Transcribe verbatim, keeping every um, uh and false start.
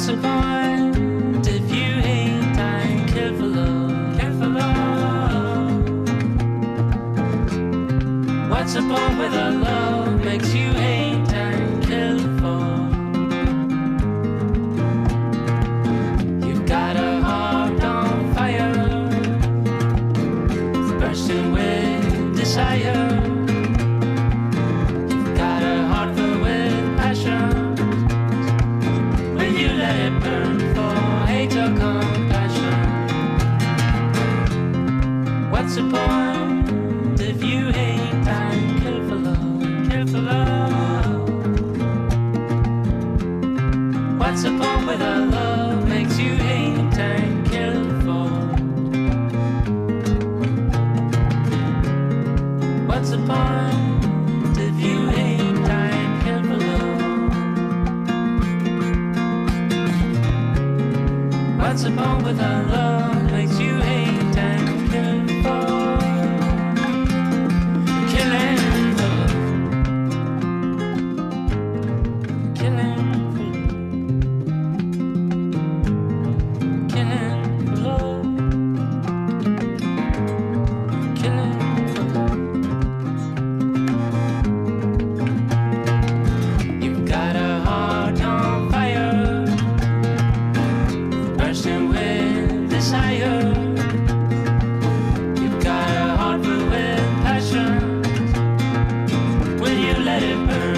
What's the point if you hate and kill for love? Kill for love. What's the point with a love makes you hate and kill for? You've got a heart on fire, bursting with desire. You've got a heart filled with passion. You let it burn for hate or compassion. What's the point if you hate and kill for love? Kill for love. What's the point with a love makes you hate and kill for? What's the point if you hate and kill for love? What's the point with a love makes you hate and kill for? Killing for love. Killing for love. Killing for love. Killing for love. You've got a heart on fire, bursting with desire. You've got a heart filled with passion. Will you let it burn